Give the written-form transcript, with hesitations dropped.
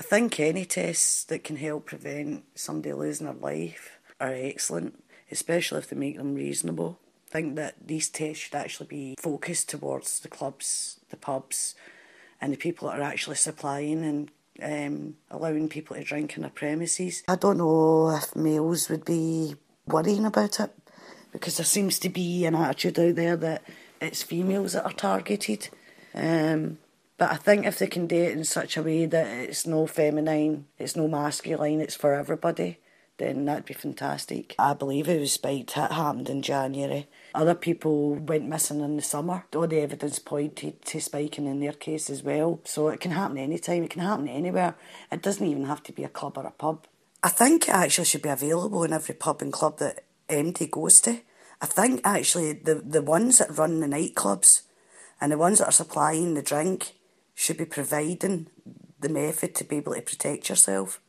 think any tests that can help prevent somebody losing their life are excellent, especially if they make them reasonable. I think that these tests should actually be focused towards the clubs, the pubs, and the people that are actually supplying and allowing people to drink in their premises. I don't know if males would be worrying about it, because there seems to be an attitude out there that it's females that are targeted. But I think if they can do it in such a way that it's no feminine, it's no masculine, it's for everybody, then that'd be fantastic. I believe it was spiked. It happened in January. Other people went missing in the summer. All the evidence pointed to spiking in their case as well. So it can happen anytime, it can happen anywhere. It doesn't even have to be a club or a pub. I think it actually should be available in every pub and club that MD goes to. I think actually the ones that run the nightclubs and the ones that are supplying the drink should be providing the method to be able to protect yourself.